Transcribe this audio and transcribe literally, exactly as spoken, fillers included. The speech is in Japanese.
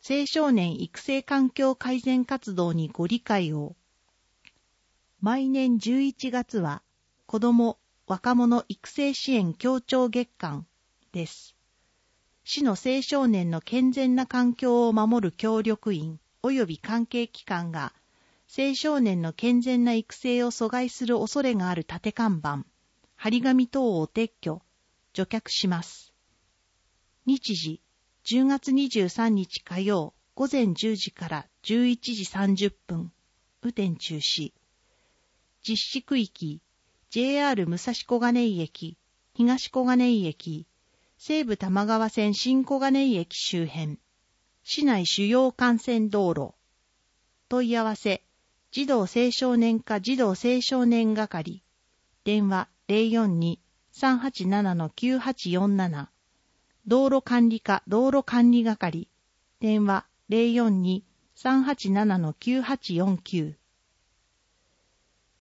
青少年育成環境改善活動にご理解を。毎年じゅういちがつは子ども・若者育成支援協調月間です。市の青少年の健全な環境を守る協力員及び関係機関が青少年の健全な育成を阻害する恐れがある立て看板、張り紙等を撤去、除却します。日時、じゅうがつにじゅうさんにち火曜午前じゅうじからじゅういちじさんじゅっぷん、雨天中止。実施区域、ジェイアール 武蔵小金井駅、東小金井駅、西武多摩川線新小金井駅周辺、市内主要幹線道路。問い合わせ、児童青少年課児童青少年係、電話 ゼロよんに さんはちなな きゅうはちよんなな、道路管理課道路管理係、電話 ゼロよんに さんはちなな きゅうはちよんきゅう。